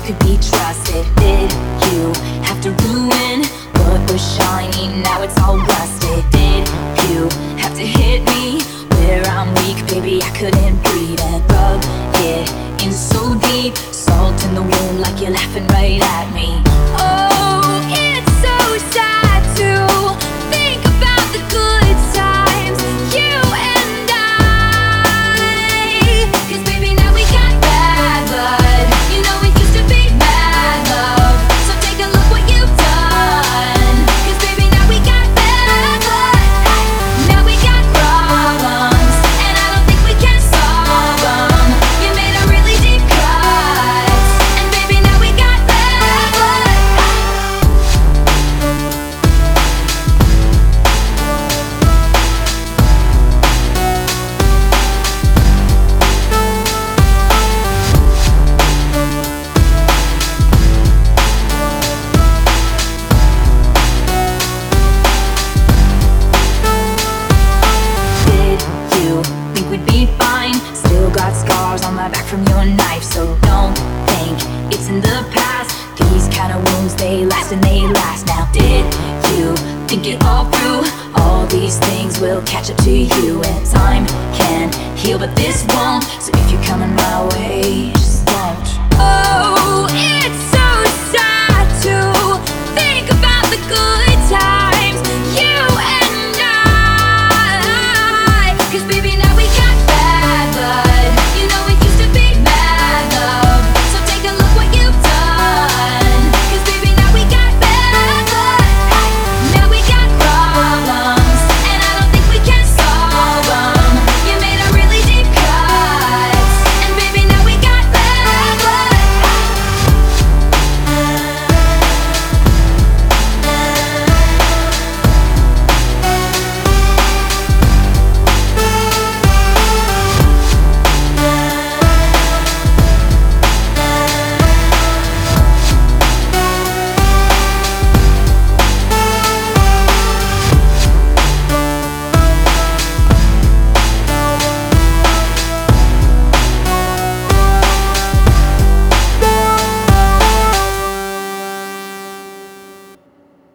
could be trusted. Did you have to ruin what was shiny? Now it's all rusted. Did you have to hit me where I'm weak? Baby, I couldn't breathe. And rub it in so deep, salt in the wound like you're laughing right at me. Oh, it's so sad to think about the good times, you and I. 'Cause baby, now we got bad blood. You know we used to be mad love. So take a look what you've done. 'Cause baby, now we got bad blood. Now we got problems, and I don't think we can solve them. You made a really deep cut, and baby, now we got bad blood. Did you think we'd be fine? Still got scars on my back from your knife, so don't think it's in the past. These kind of wounds, they last and they last. Now did you think it all through? All these things will catch up to you, and time can heal, but this won't. So if you're coming my way,